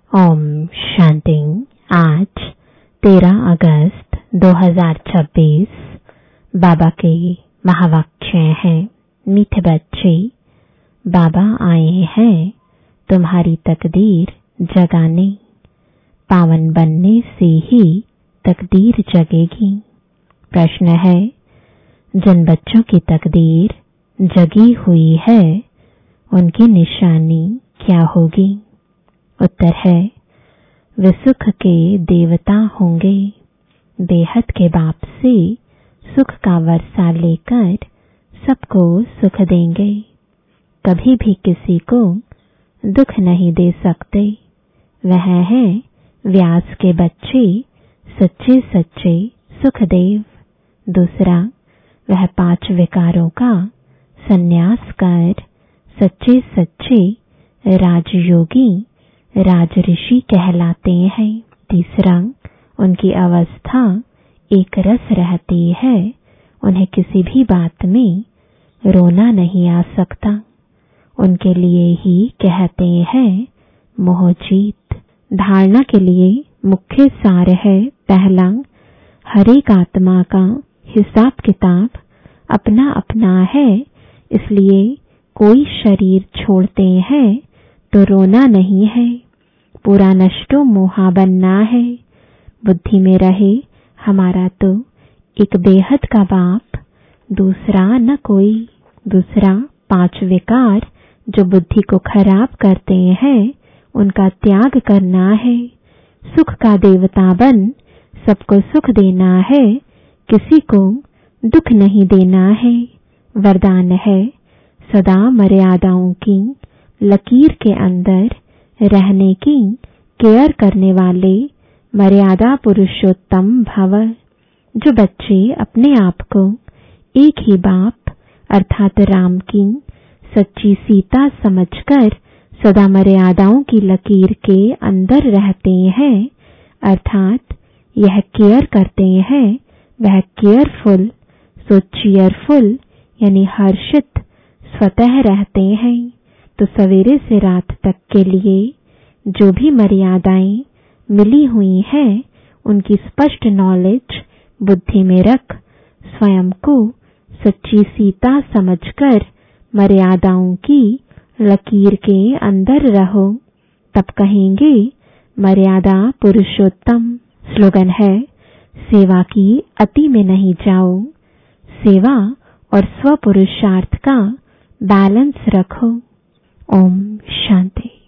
ओम शांति। आज 13 अगस्त 2026 बाबा के महावाक्य हैं। मीठे बच्चे, बाबा आए हैं तुम्हारी तकदीर जगाने। पावन बनने से ही तकदीर जगेगी। प्रश्न है, जिन बच्चों की तकदीर जगी हुई है उनकी निशानी क्या होगी? उत्तर है, वे सुख के देवता होंगे। बेहद के बाप से सुख का वर्षा लेकर सबको सुख देंगे। कभी भी किसी को दुख नहीं दे सकते। वह है व्यास के बच्चे, सच्चे सच्चे सुखदेव। दूसरा, वह 5 विकारों का संन्यास कर सच्चे सच्चे राजयोगी राजऋषि कहलाते हैं। तीसरा, उनकी अवस्था एक रस रहती है। उन्हें किसी भी बात में रोना नहीं आ सकता। उनके लिए ही कहते हैं मोहजीत। धारणा के लिए मुख्य सार है, पहला, हर एक आत्मा का हिसाब किताब अपना अपना है, इसलिए कोई शरीर छोड़ते हैं तो रोना नहीं है। पूरा नष्टो मोहा बनना है। बुद्धि में रहे हमारा तो एक बेहद का बाप, दूसरा न कोई। दूसरा, 5 विकार जो बुद्धि को खराब करते हैं उनका त्याग करना है। सुख का देवता बन सबको सुख देना है, किसी को दुख नहीं देना है। वरदान है, सदा मर्यादाओं की लकीर के अंदर रहने की केयर करने वाले मर्यादा पुरुषोत्तम भव। जो बच्चे अपने आप को एक ही बाप अर्थात राम की सच्ची सीता समझकर सदा मर्यादाओं की लकीर के अंदर रहते हैं, अर्थात यह केयर करते हैं, वह केयरफुल सो चीयरफुल यानी हर्षित स्वतः रहते हैं। तो सवेरे से रात तक के लिए जो भी मर्यादाएं मिली हुई हैं उनकी स्पष्ट नॉलेज बुद्धि में रख स्वयं को सच्ची सीता समझकर मर्यादाओं की लकीर के अंदर रहो, तब कहेंगे मर्यादा पुरुषोत्तम। स्लोगन है, सेवा की अति में नहीं जाओ, सेवा और स्वपुरुषार्थ का बैलेंस रखो। ओम शांति।